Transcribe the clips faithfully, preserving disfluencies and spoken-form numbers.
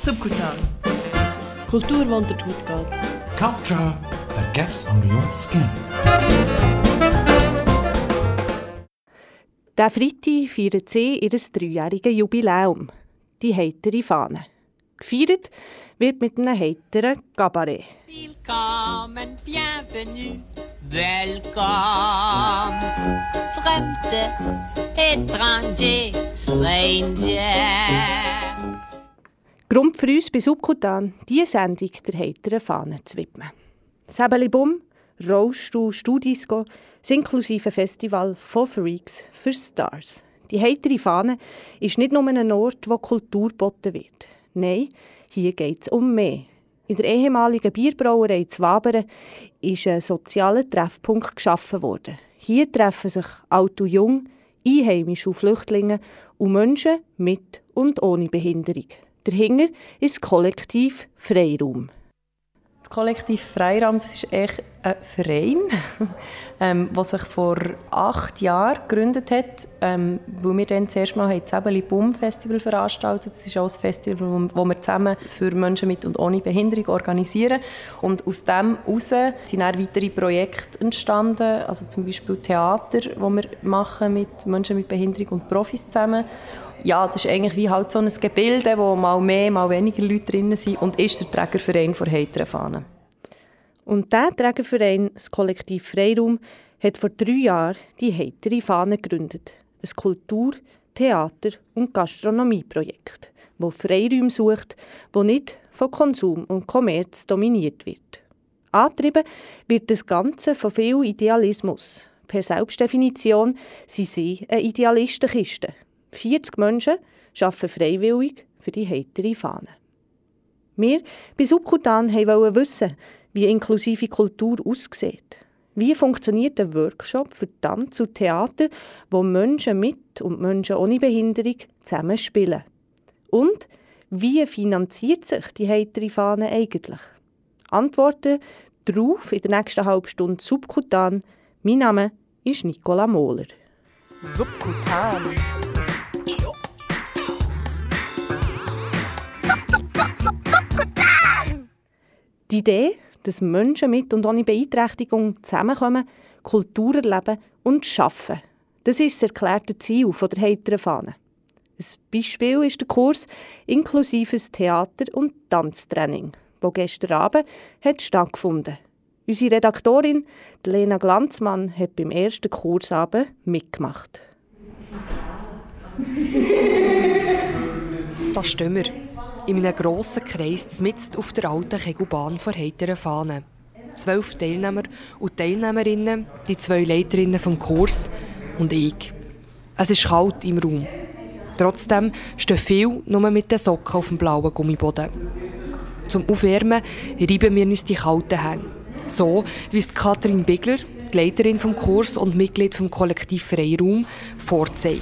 Subkutan. Kultur, die unter die Haut geht. Culture that gets under your skin. Diesen Freitag feiern sie ihr dreijähriges Jubiläum. Die heitere Fahne. Gefeiert wird mit einem heiteren Cabaret. Willkommen, bienvenue, welcome. Fremde, étranger, stranger. Grund für uns bei Subkutan, diese Sendung der heiteren Fahne zu widmen. Säbeli-Bum, Rollstuhl, Studisco, das inklusive Festival von Freaks für Stars. Die heitere Fahne ist nicht nur ein Ort, wo Kultur geboten wird. Nein, hier geht es um mehr. In der ehemaligen Bierbrauerei zu Wabern ist ein sozialer Treffpunkt geschaffen worden. Hier treffen sich alt und jung, Einheimische und Flüchtlinge und Menschen mit und ohne Behinderung. Dahinter ist das Kollektiv Freiraum. Das Kollektiv Freiraum ist echt ein Verein, ähm, der sich vor acht Jahren gegründet hat, ähm, weil wir dann zuerst mal das Säbeli-Bum-Festival veranstaltet. Das ist auch ein Festival, das wir zusammen für Menschen mit und ohne Behinderung organisieren. Und aus dem heraus sind dann weitere Projekte entstanden, also zum Beispiel Theater, das wir machen mit Menschen mit Behinderung und Profis zusammen. Ja, das ist eigentlich wie halt so ein Gebilde, wo mal mehr, mal weniger Leute drin sind und ist der Trägerverein der heiteren Fahne. Und dieser Trägerverein, das Kollektiv Freiraum, hat vor drei Jahren die heitere Fahne gegründet. Ein Kultur-, Theater- und Gastronomieprojekt, das Freiräume sucht, das nicht von Konsum und Kommerz dominiert wird. Angetrieben wird das Ganze von viel Idealismus. Per Selbstdefinition sind sie eine Idealistenkiste. vierzig Menschen arbeiten freiwillig für die heitere Fahne. Wir bei Subkutan wollten wissen, wie inklusive Kultur aussieht. Wie funktioniert ein Workshop für Tanz und Theater, wo Menschen mit und Menschen ohne Behinderung zusammenspielen? Und wie finanziert sich die heitere Fahne eigentlich? Antworten darauf in der nächsten halben Stunde Subkutan. Mein Name ist Nicola Mohler. Subkutan. Die Idee, dass Menschen mit und ohne Beeinträchtigung zusammenkommen, Kultur erleben und arbeiten. Das ist das erklärte Ziel der heiteren Fahne. Ein Beispiel ist der Kurs inklusives Theater- und Tanztraining, der gestern Abend hat stattgefunden. Unsere Redaktorin Lena Glanzmann hat beim ersten Kursabend mitgemacht. Da stehen wir. In einem grossen Kreis mitten auf der alten Kegelbahn vor heiteren Fahne. Zwölf Teilnehmer und Teilnehmerinnen, die zwei Leiterinnen vom Kurs und ich. Es ist kalt im Raum. Trotzdem stehen viele nur mit den Socken auf dem blauen Gummiboden. Zum Aufwärmen reiben wir uns die kalten Hände. So wie es Katrin Bigler, die Leiterin vom Kurs und Mitglied vom Kollektiv Freiraum, vorzeigt.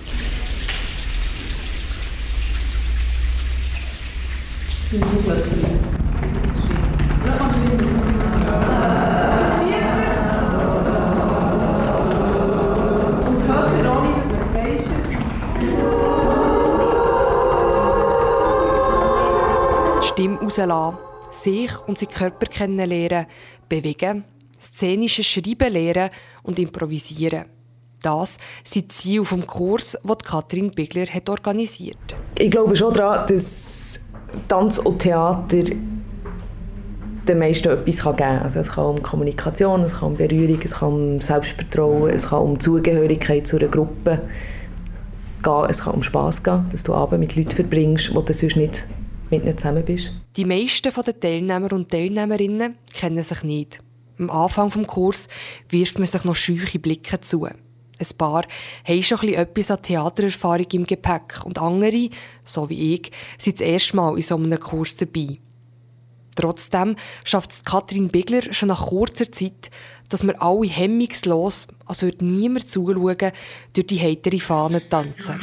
Stimme rauslassen, sich und seinen Körper kennenlernen, bewegen, szenisches Schreiben lernen und improvisieren. Das sind die Ziele des Kurs, den Katrin Bigler hat organisiert. Ich glaube schon daran, dass Tanz und Theater den meisten etwas geben kann. Also es kann um Kommunikation, es kann um Berührung, es kann um Selbstvertrauen, es kann um Zugehörigkeit zu einer Gruppe gehen, es kann um Spass gehen, dass du Abend mit Leuten verbringst, wo du sonst nicht mit ihnen zusammen bist. Die meisten der Teilnehmer und Teilnehmerinnen kennen sich nicht. Am Anfang des Kurses wirft man sich noch scheuche Blicke zu. Ein paar haben schon etwas an Theatererfahrung im Gepäck und andere, so wie ich, sind das erste Mal in so einem Kurs dabei. Trotzdem schafft es Katrin Bigler schon nach kurzer Zeit, dass wir alle hemmungslos, als würde niemand zuschauen, durch die heitere Fahne tanzen.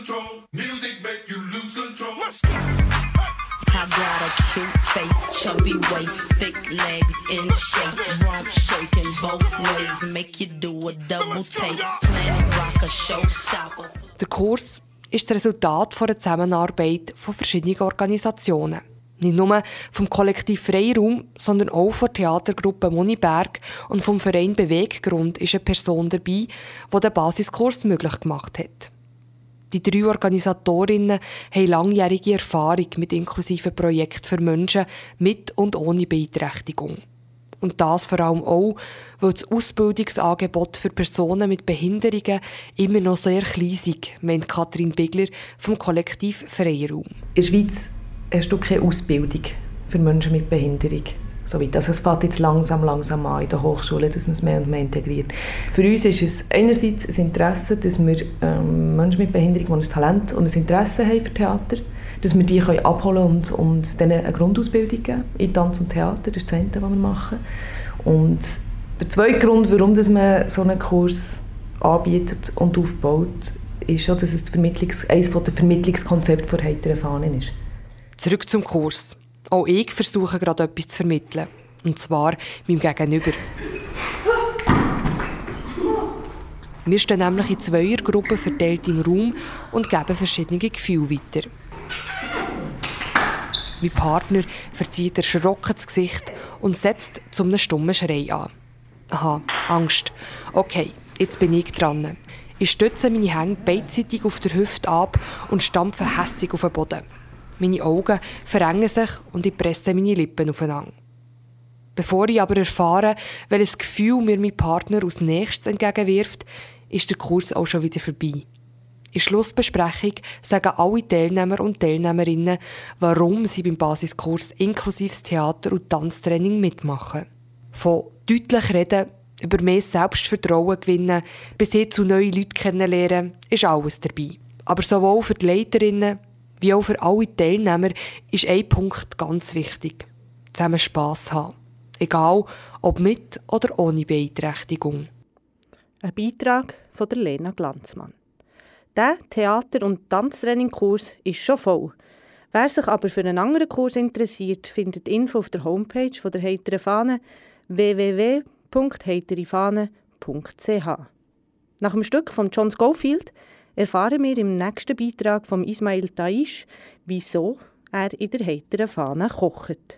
I got a cute face, chubby waist, thick legs in shape, rump shaking both ways, make you do a double take, planet rock a showstopper. Der Kurs ist das Resultat einer Zusammenarbeit von verschiedenen Organisationen. Nicht nur vom Kollektiv Freiraum, sondern auch von der Theatergruppe Moniberg und vom Verein Beweggrund ist eine Person dabei, die den Basiskurs möglich gemacht hat. Die drei Organisatorinnen haben langjährige Erfahrung mit inklusiven Projekten für Menschen mit und ohne Beeinträchtigung. Und das vor allem auch, weil das Ausbildungsangebot für Personen mit Behinderungen immer noch sehr klein ist, meint Katrin Bigler vom Kollektiv Freiraum. In der Schweiz hast du keine Ausbildung für Menschen mit Behinderung. So weit. Also es fängt jetzt langsam, langsam an in den Hochschulen, dass man es mehr und mehr integriert. Für uns ist es einerseits ein Interesse, dass wir ähm, Menschen mit Behinderung, die ein Talent und ein Interesse haben für Theater, dass wir die können abholen und, und denen eine Grundausbildung geben in Tanz und Theater. Das ist das eine, was wir machen. Und der zweite Grund, warum dass man so einen Kurs anbietet und aufbaut, ist schon, dass es Vermittlungs-, eines der Vermittlungskonzepte der heiteren Fahnen ist. Zurück zum Kurs. Auch ich versuche gerade etwas zu vermitteln. Und zwar meinem Gegenüber. Wir stehen nämlich in Zweiergruppen verteilt im Raum und geben verschiedene Gefühle weiter. Mein Partner verzieht erschrocken das Gesicht und setzt zu einem stummen Schrei an. Aha, Angst. Okay, jetzt bin ich dran. Ich stütze meine Hände beidseitig auf der Hüfte ab und stampfe hässig auf den Boden. Meine Augen verengen sich und ich presse meine Lippen aufeinander. Bevor ich aber erfahre, welches Gefühl mir mein Partner als nächstes entgegenwirft, ist der Kurs auch schon wieder vorbei. In der Schlussbesprechung sagen alle Teilnehmer und Teilnehmerinnen, warum sie beim Basiskurs inklusive Theater- und Tanztraining mitmachen. Von deutlich reden, über mehr Selbstvertrauen gewinnen, bis hin zu neue Leute kennenlernen, ist alles dabei. Aber sowohl für die Leiterinnen wie auch für alle Teilnehmer ist ein Punkt ganz wichtig: zusammen Spass haben. Egal, ob mit oder ohne Beeinträchtigung. Ein Beitrag von der Lena Glanzmann. Der Theater- und Tanztrainingkurs ist schon voll. Wer sich aber für einen anderen Kurs interessiert, findet Info auf der Homepage von der Heiteren Fahne w w w punkt heiterefahne punkt c h. Nach dem Stück von John Scofield erfahren wir im nächsten Beitrag von Ismail Taish, wieso er in der Heiteren Fahne kocht.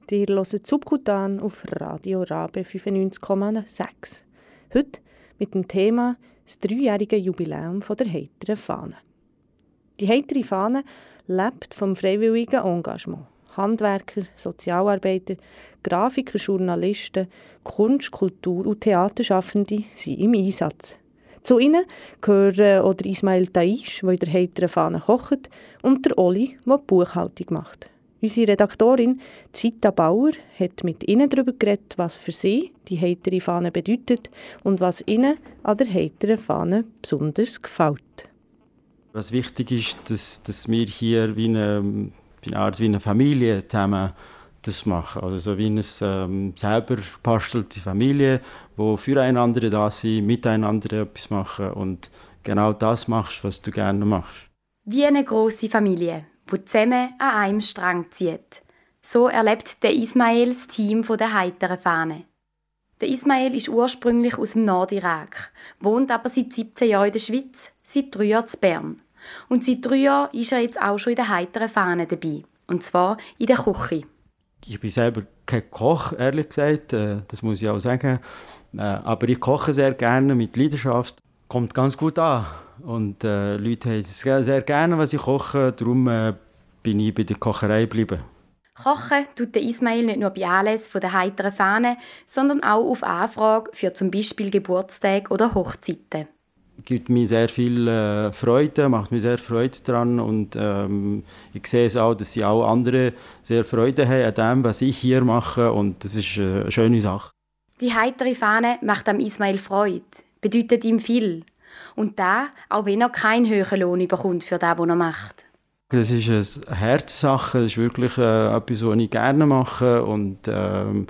Ihr hört Subkutan auf Radio Rabe fünfundneunzig Komma sechs. Heute mit dem Thema das dreijährige Jubiläum der heiteren Fahne. Die heitere Fahne lebt vom freiwilligen Engagement. Handwerker, Sozialarbeiter, Grafiker, Journalisten, Kunst-, Kultur- und Theaterschaffende sind im Einsatz. Zu ihnen gehören oder Ismail Taisch, der in der heiteren Fahne kocht, und der Oli, der die Buchhaltung macht. Unsere Redaktorin Zita Bauer hat mit ihnen darüber geredet, was für sie die heitere Fahne bedeutet und was ihnen an der heiteren Fahne besonders gefällt. Was wichtig ist, dass, dass wir hier wie eine, wie eine Art wie eine Familie zusammen das machen. Also so wie eine ähm, selber bastelte Familie, wo füreinander da sind, miteinander etwas machen und genau das machst, was du gerne machst. Wie eine grosse Familie, die zusammen an einem Strang zieht. So erlebt der Ismail das Team der heiteren Fahne. Der Ismail ist ursprünglich aus dem Nordirak, wohnt aber seit siebzehn Jahren in der Schweiz, seit drei Jahren in Bern. Und seit drei Jahren ist er jetzt auch schon in der heiteren Fahne dabei. Und zwar in der Küche. Ich bin selber kein Koch, ehrlich gesagt, das muss ich auch sagen. Aber ich koche sehr gerne mit Leidenschaft. Kommt ganz gut an. Und äh, Leute haben es sehr gerne, was ich koche. Darum äh, bin ich bei der Kocherei geblieben. Kochen tut der Ismail nicht nur bei Anlässen der heiteren Fahne, sondern auch auf Anfrage für zum Beispiel Geburtstage oder Hochzeiten. Es gibt mir sehr viel äh, Freude, macht mir sehr Freude daran und ähm, ich sehe es auch, dass sie auch andere sehr Freude haben an dem, was ich hier mache und das ist äh, eine schöne Sache. Die heitere Fahne macht am Ismail Freude, bedeutet ihm viel und da, auch wenn er keinen höheren Lohn bekommt für das, was er macht. Das ist eine Herzsache, das ist wirklich äh, etwas, was ich gerne mache und ähm,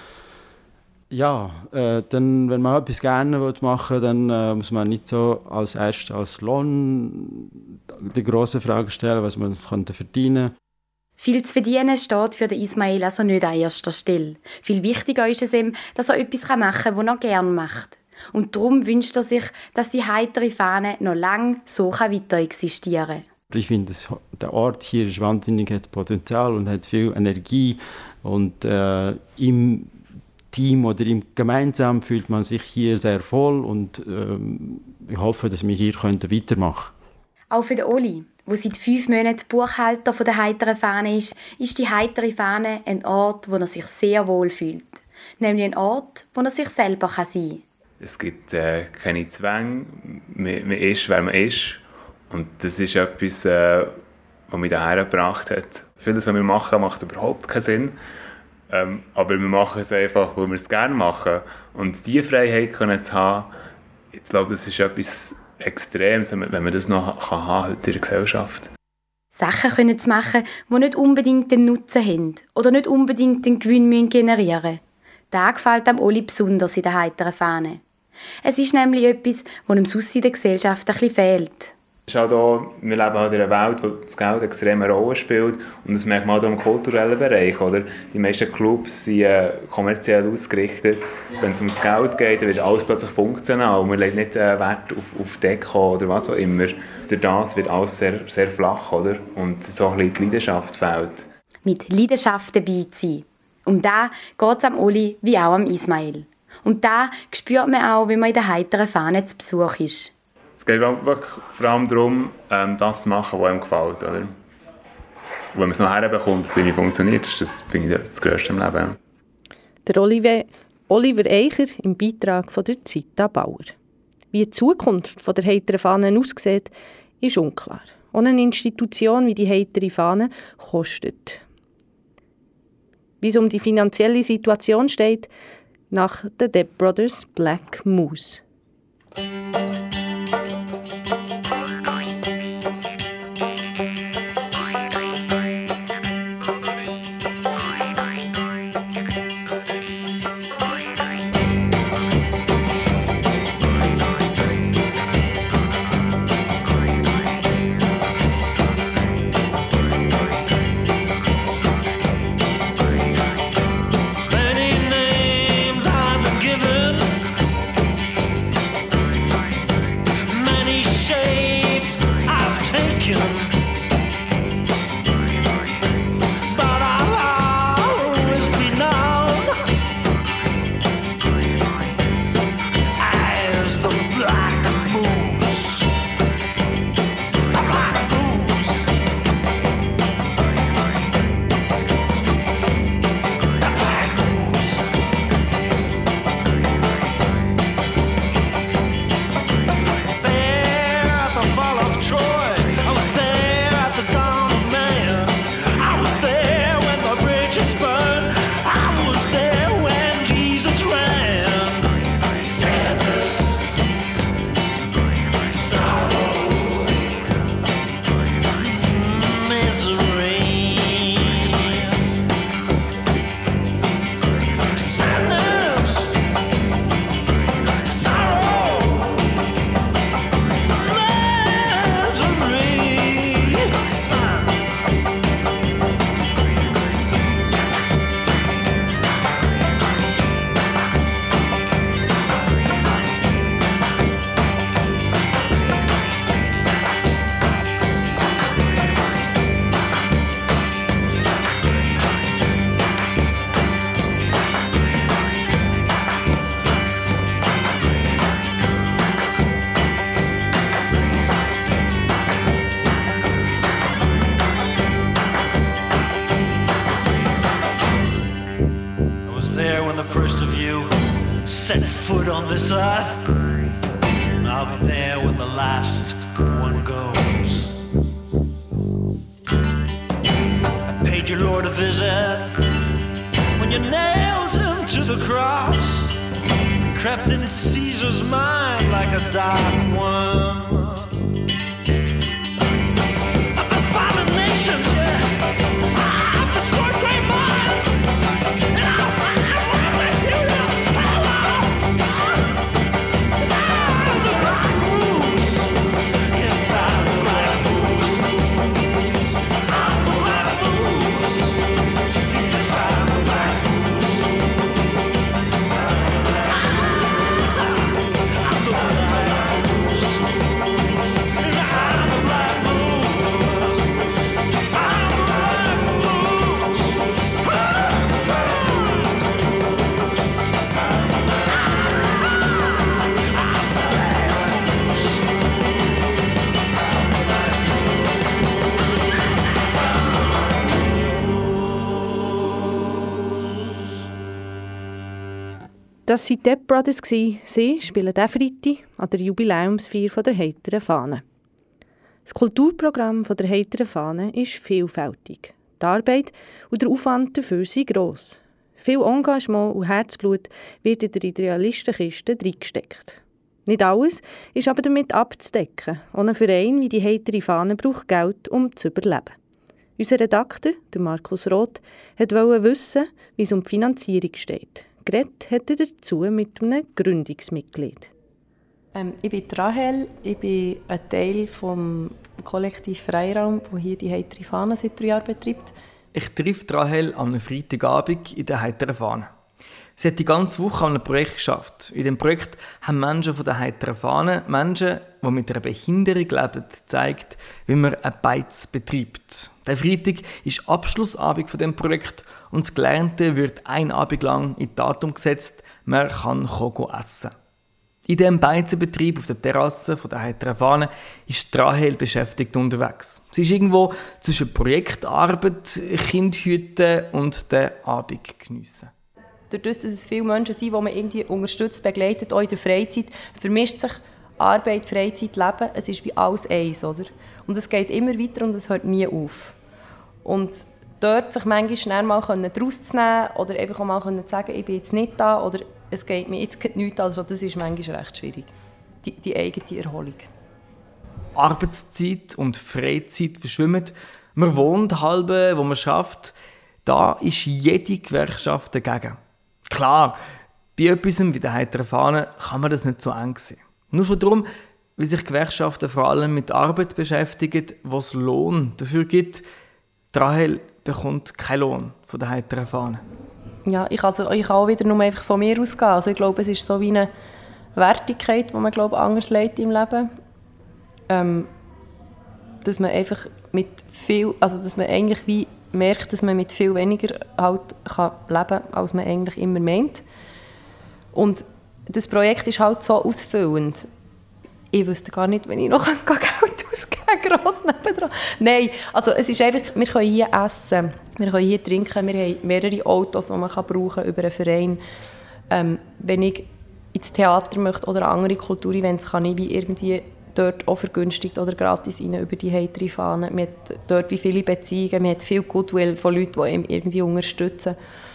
ja, äh, dann, wenn man etwas gerne machen will, dann äh, muss man nicht so als erstes als Lohn die grosse Frage stellen, was man könnte verdienen. Viel zu verdienen steht für den Ismail also nicht an erster Stelle. Viel wichtiger ist es ihm, dass er etwas machen kann, was er gerne macht. Und darum wünscht er sich, dass die heitere Fahne noch lange so weiter existieren kann. Ich finde, der Ort hier ist wahnsinnig, hat Potenzial und hat viel Energie. Und äh, im Team oder im gemeinsam fühlt man sich hier sehr wohl. Und ähm, ich hoffe, dass wir hier weitermachen können. Auch für den Oli, der seit fünf Monaten Buchhalter der heiteren Fahne ist, ist die heitere Fahne ein Ort, wo er sich sehr wohl fühlt. Nämlich ein Ort, wo er sich selber sein kann. Es gibt äh, keine Zwänge. Man, man ist, wer man ist. Und das ist etwas, äh, was mich hierher gebracht hat. Vieles, was wir machen, macht überhaupt keinen Sinn. Ähm, aber wir machen es einfach, weil wir es gerne machen. Und diese Freiheit können zu haben, ich glaube, das ist etwas Extremes, wenn man das noch kann haben in der Gesellschaft. Sachen können zu machen, die nicht unbedingt den Nutzen haben oder nicht unbedingt den Gewinn generieren müssen. Das gefällt am Oli besonders in der heiteren Fahne. Es ist nämlich etwas, was ihm sonst in der Gesellschaft ein bisschen fehlt. Es ist auch da, wir leben halt in einer Welt, wo das Geld eine extreme Rolle spielt. Und das merkt man auch im kulturellen Bereich. Oder? Die meisten Clubs sind äh, kommerziell ausgerichtet. Wenn es um das Geld geht, dann wird alles plötzlich funktional. Man legt nicht äh, Wert auf, auf Deko oder was auch immer. Durch das wird alles sehr, sehr flach. Oder? Und so ein bisschen die Leidenschaft fehlt. Mit Leidenschaft dabei zu sein. Um das geht es am Oli wie auch am Ismail. Und das spürt man auch, wenn man in der heiteren Fahne zu Besuch ist. Es geht wirklich vor allem darum, das zu machen, was einem gefällt. Oder? Und wenn man es noch herbekommt, dass es irgendwie funktioniert, das finde ich das Größte im Leben. Der Oliver, Oliver Eicher im Beitrag von der Zita Bauer. Wie die Zukunft der heiteren Fahne aussieht, ist unklar. Auch eine Institution wie die heitere Fahne kostet. Wie es um die finanzielle Situation steht, nach The Depp Brothers Black Moose. foot on this earth, I'll be there when the last one goes. I paid your Lord a visit when you nailed him to the cross, and crept in Caesar's mind like a dark worm. I've defiling nations, yeah. I've destroyed great minds, and I'll find material power. 'Cause I'm the Black Moose. Yes, I'm the Black Moose. I'm the Black Moose. Yes, I'm the Black Moose. I'm the Black Moose. And I'm the Black Moose. I'm the Das waren die Depp Brothers. Sie spielen diesen Freitag an der Jubiläumsfeier der Heiteren Fahne. Das Kulturprogramm der Heiteren Fahne ist vielfältig. Die Arbeit und der Aufwand dafür sind gross. Viel Engagement und Herzblut wird in der Idealistenkiste reingesteckt. Nicht alles ist aber damit abzudecken. Auch ein Verein wie die Heitere Fahne braucht Geld, um zu überleben. Unser Redakteur, der Markus Roth, wollte wissen, wie es um die Finanzierung steht. Geredet hat er dazu mit einem Gründungsmitglied. Ähm, ich bin Rahel, ich bin ein Teil des Kollektiv Freiraum, das hier die Heitere Fahne seit drei Jahren betreibt. Ich treffe Rahel am Freitagabend in der Heiteren Fahne. Sie hat die ganze Woche an einem Projekt geschafft. In diesem Projekt haben Menschen von der Heiteren Fahne, Menschen, die mit einer Behinderung leben, gezeigt, wie man eine Beiz betreibt. Der Freitag ist Abschlussabend von dem Projekt und das Gelernte wird ein Abend lang in die Tat umgesetzt. Man kann essen. In diesem Beizenbetrieb auf der Terrasse von der Heiteren Fahne ist Rahel beschäftigt unterwegs. Sie ist irgendwo zwischen Projektarbeit, Kindhüten und den Abend geniessen. Dadurch, dass es viele Menschen sind, die man irgendwie unterstützt, begleitet, auch in der Freizeit, vermischt sich Arbeit, Freizeit, Leben. Es ist wie alles eins, oder? Und es geht immer weiter und es hört nie auf. Und dort sich manchmal schnell mal daraus zu nehmen oder einfach auch mal zu sagen, ich bin jetzt nicht da oder es geht mir jetzt nichts, also das ist manchmal recht schwierig. Die, die eigene Erholung. Arbeitszeit und Freizeit verschwimmen. Man wohnt halbe, wo man schafft. Da ist jede Gewerkschaft dagegen. Klar, bei etwas wie der Heiteren Fahne kann man das nicht so eng sehen. Nur schon darum, weil sich Gewerkschaften vor allem mit Arbeit beschäftigen, was Lohn dafür gibt. Rahel bekommt keinen Lohn von der Heiteren Fahne. Ja, ich, also, ich kann auch wieder nur einfach von mir ausgehen. Also ich glaube, es ist so wie eine Wertigkeit, die man glaube, anders lebt im Leben. Ähm, dass man einfach mit viel, also dass man eigentlich wie merkt, dass man mit viel weniger halt kann leben kann, als man eigentlich immer meint. Und das Projekt ist halt so ausfüllend. Ich wüsste gar nicht, wenn ich noch Geld ausgeben kann, gross nebendran. Nein, also es ist einfach, wir können hier essen, wir können hier trinken, wir haben mehrere Autos, die man brauchen kann über einen Verein. Ähm, wenn ich ins Theater möchte oder andere Kulturevents, kann ich wie irgendwie dort auch vergünstigt oder gratis rein über die Heitere Fahne. Man hat dort wie viele Beziehungen, man hat viel Goodwill von Leuten, die einem irgendwie unterstützen.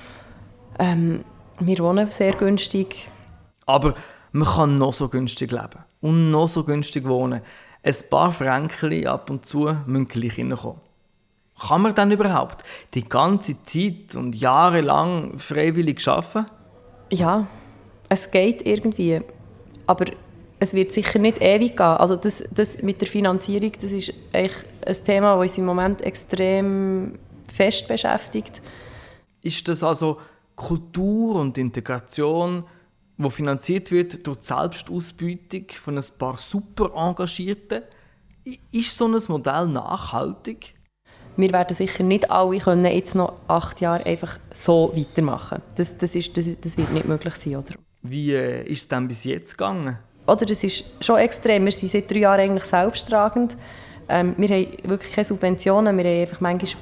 Ähm, wir wohnen sehr günstig. Aber man kann noch so günstig leben und noch so günstig wohnen. Ein paar Fränkchen ab und zu müssen gleich reinkommen. Kann man dann überhaupt die ganze Zeit und Jahre lang freiwillig arbeiten? Ja, es geht irgendwie. Aber es wird sicher nicht ewig gehen. Also das, das mit der Finanzierung, das ist eigentlich ein Thema, das uns im Moment extrem fest beschäftigt. Ist das also Kultur und Integration, die finanziert wird durch die Selbstausbeutung von ein paar super Engagierten? Ist so ein Modell nachhaltig? Wir werden sicher nicht alle können jetzt noch acht Jahre einfach so weitermachen. Das, das, ist, das, das wird nicht möglich sein, oder? Wie äh, ist es denn bis jetzt gegangen? Oder das ist schon extrem. Wir sind seit drei Jahren eigentlich selbsttragend. Ähm, wir haben wirklich keine Subventionen, wir haben einfach manchmal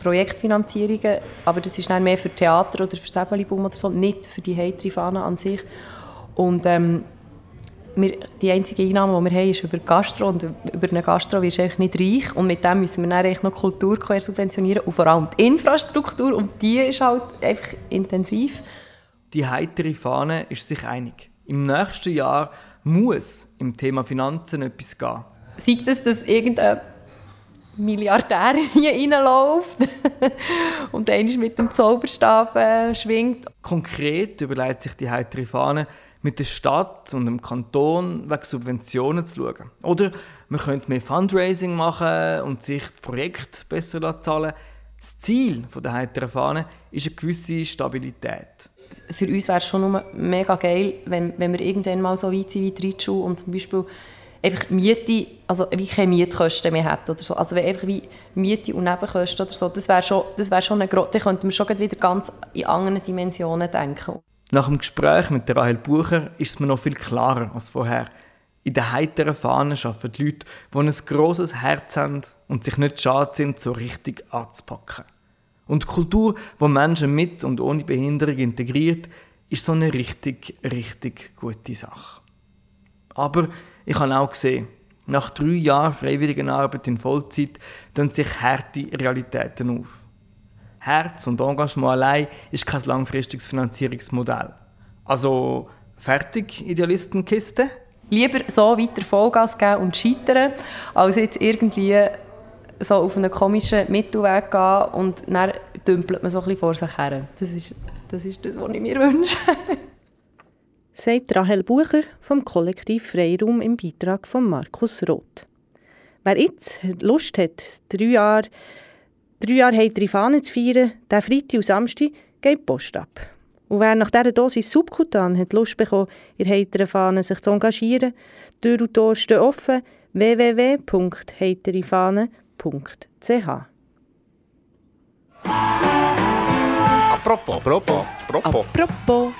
Projektfinanzierungen, aber das ist nicht mehr für Theater oder für Säbelibum oder so, nicht für die Heitere Fahne an sich. Und ähm, wir, die einzige Einnahme, die wir haben, ist über Gastro. Und über eine Gastro wirst du eigentlich nicht reich. Und mit dem müssen wir dann eigentlich noch Kultur subventionieren und vor allem die Infrastruktur. Und die ist halt einfach intensiv. Die heitere Fahne ist sich einig. Im nächsten Jahr muss im Thema Finanzen etwas gehen. Sei das, dass irgendein Milliardär hier reinläuft und einmal mit dem Zauberstab äh, schwingt. Konkret überlegt sich die heitere Fahne, mit der Stadt und dem Kanton wegen Subventionen zu schauen. Oder man könnte mehr Fundraising machen und sich die Projekte besser zahlen. Das Ziel der heiteren Fahne ist eine gewisse Stabilität. Für uns wäre es schon nur mega geil, wenn, wenn wir irgendwann mal so weit sind wie die Reitschule und zum Beispiel einfach Miete, also wie keine Mietkosten mehr hätten oder so. Also wenn einfach wie Miete und Nebenkosten oder so, das wäre schon, das wäre schon eine grosse, dann könnten wir schon wieder ganz in anderen Dimensionen denken. Nach dem Gespräch mit der Rahel Bucher ist es mir noch viel klarer als vorher. In der heiteren Fahne arbeiten die Leute, die ein grosses Herz haben und sich nicht schade sind, so richtig anzupacken. Und die Kultur, die Menschen mit und ohne Behinderung integriert, ist so eine richtig, richtig gute Sache. Aber ich habe auch gesehen, nach drei Jahren Freiwilligenarbeit in Vollzeit tun sich harte Realitäten auf. Herz und Engagement allein ist kein langfristiges Finanzierungsmodell. Also fertig, Idealistenkiste? Lieber so weiter Vollgas geben und scheitern, als jetzt irgendwie so auf einen komischen Mittelweg gehen und dann dümpelt man so ein bisschen vor sich her. Das ist das, ist das was ich mir wünsche. Sagt Rahel Bucher vom Kollektiv Freiraum im Beitrag von Markus Roth. Wer jetzt Lust hat, drei Jahre, drei Jahre heitere Fahne zu feiern, der Freitag und Samstag geht die Post ab. Und wer nach dieser Dosis Subkutan hat Lust bekommen, in heiteren Fahne sich zu engagieren, Tür und Tor stehen offen, w w w punkt heitere punkt c h. Apropos, apropos, apropos. Apropos.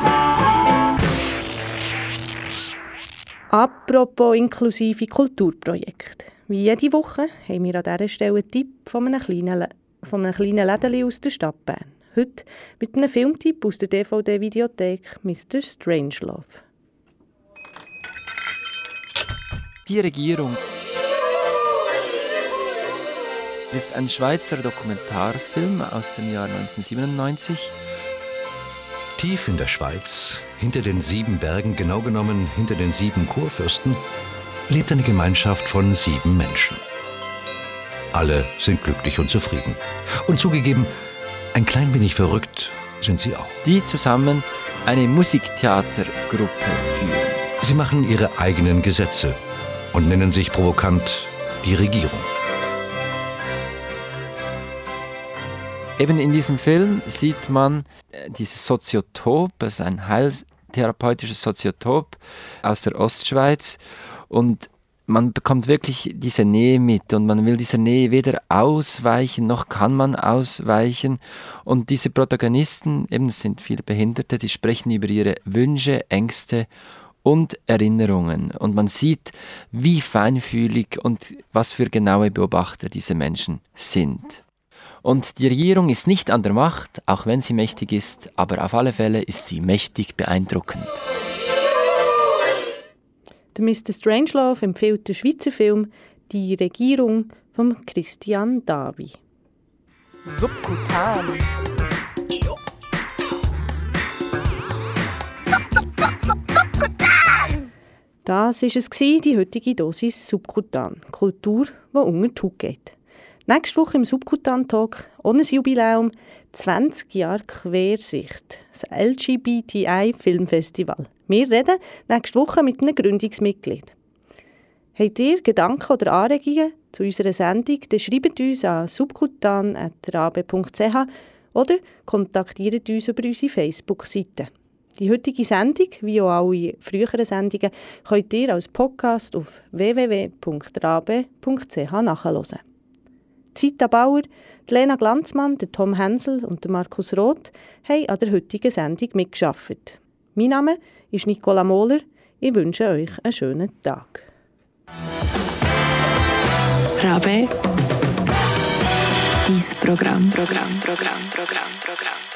Apropos inklusive Kulturprojekte. Wie jede Woche haben wir an dieser Stelle einen Tipp von einem kleinen, von einem kleinen Lädeli aus der Stadt Bern. Heute mit einem Filmtipp aus der D V D-Videothek Mister Strangelove. Die Regierung ist ein Schweizer Dokumentarfilm aus dem Jahr neunzehnhundertsiebenundneunzig. Tief in der Schweiz, hinter den sieben Bergen, genau genommen hinter den sieben Kurfürsten, lebt eine Gemeinschaft von sieben Menschen. Alle sind glücklich und zufrieden. Und zugegeben, ein klein wenig verrückt sind sie auch. Die zusammen eine Musiktheatergruppe führen. Sie machen ihre eigenen Gesetze und nennen sich provokant die Regierung. Eben in diesem Film sieht man dieses Soziotop, das ist ein heiltherapeutisches Soziotop aus der Ostschweiz, und man bekommt wirklich diese Nähe mit und man will dieser Nähe weder ausweichen, noch kann man ausweichen. Und diese Protagonisten, eben es sind viele Behinderte, die sprechen über ihre Wünsche, Ängste und Erinnerungen. Und man sieht, wie feinfühlig und was für genaue Beobachter diese Menschen sind. Und die Regierung ist nicht an der Macht, auch wenn sie mächtig ist, aber auf alle Fälle ist sie mächtig beeindruckend. Der Mister Strangelove empfiehlt den Schweizer Film «Die Regierung» von Christian Davi. Subkutan. Das war es, die heutige Dosis Subkutan. Kultur, die unter die Haut geht. Nächste Woche im Subkutan-Talk ohne Jubiläum zwanzig Jahre Quersicht, das L G B T I-Filmfestival. Wir reden nächste Woche mit einem Gründungsmitglied. Habt ihr Gedanken oder Anregungen zu unserer Sendung, dann schreibt uns an subkutan at rabe punkt c h oder kontaktiert uns über unsere Facebook-Seite. Die heutige Sendung, wie auch alle früheren Sendungen, könnt ihr als Podcast auf w w w punkt rabe punkt c h nachhören. Zita Bauer, Lena Glanzmann, der Tom Hensel und der Markus Roth haben an der heutigen Sendung mitgearbeitet. Mein Name ist Nicola Mohler. Ich wünsche euch einen schönen Tag. Rabe, dies Programm, Programm, Programm, Programm, Programm.